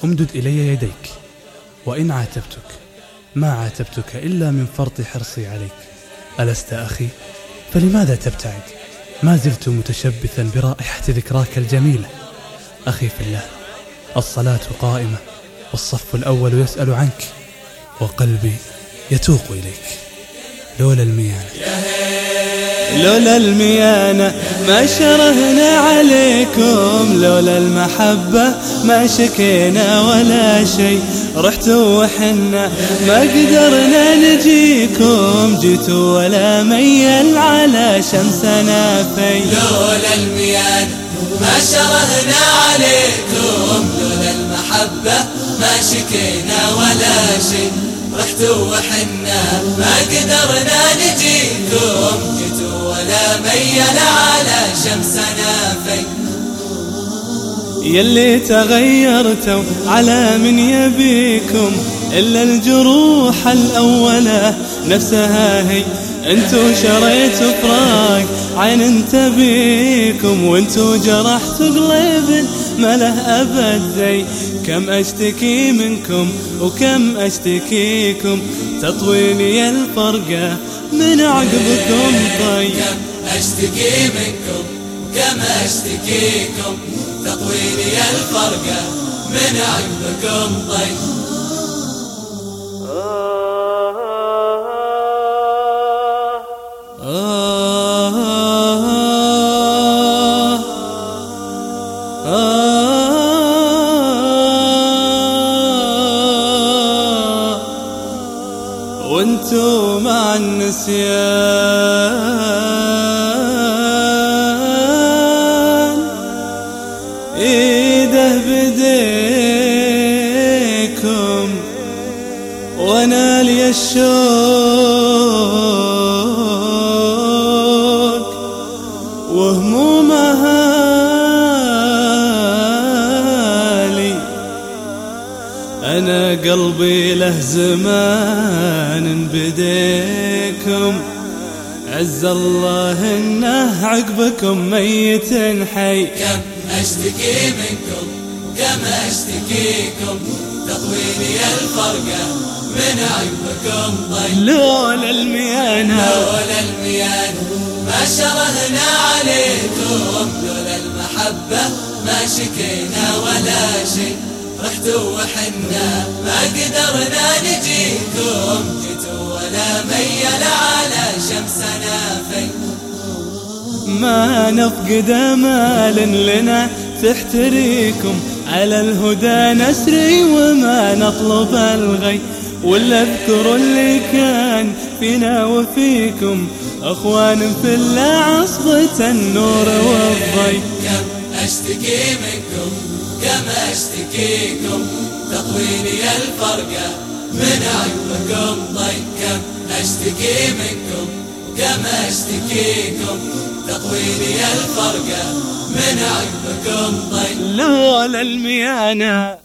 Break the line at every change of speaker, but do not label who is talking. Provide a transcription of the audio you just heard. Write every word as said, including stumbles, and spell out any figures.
أمدد إلي يديك، وإن عاتبتك ما عاتبتك إلا من فرط حرصي عليك. ألست أخي؟ فلماذا تبتعد؟ ما زلت متشبثا برائحة ذكراك الجميلة. أخي في الله، الصلاة قائمة والصف الأول يسأل عنك، وقلبي يتوق إليك. لولا الميانة
لولا الميانة ما شرهنا عليكم، لولا المحبة ما شكينا ولا شيء. رحتوا وحنا ما قدرنا نجيكم، جيتوا ولا ميل على شمسنا في.
لولا الميانة ما شرهنا عليكم، لولا المحبة ما شكينا ولا شيء. رحتوا وحنا ما قدرنا نجيكم، جيتوا ولا ميل على شمسنا في.
يلي تغيرتوا على من يبيكم، إلا الجروح الأولى نفسها هي. انتو شريتوا فراق عين تبيكم، وانتو جرحتوا قلب ما له أبد زي. كم أشتكي منكم وكم أشتكيكم، تطويني الفرقة من عقبكم طي.
كم أشتكي منكم وكم أشتكيكم، تطويني الفرقة من عقبكم طي.
وانتو مع النسيان ايده بديكم، وانا لي الشوق وهموم اهالي. انا قلبي له زمان بديكم، عز الله انه عقبكم ميت حي.
كم اشتكي منكم كم اشتكيكم، تطويني الفرقة من عقبكم طي.
لولا الميانة
لولا الميانة ما شرهنا عليكم، لولا المحبة ما شكينا ولا شيء. رحتوا وحنا ما قدرنا نجيكم، جيتوا ولا ميل على شمسنا في.
ما نفقد امال لنا تحتريكم، على الهدى نسري وما نطلب الغي. ولا اذكروا اللي كان فينا وفيكم، اخوان في الله عصبة النور والضي.
كم اشتكي منكم كم اشتكيكم، تطويني الفرقة من عقبكم طي. كم اشتكي منكم كم اشتكيكم، تطويني الفرقة من عقبكم طي.
لولا الميانة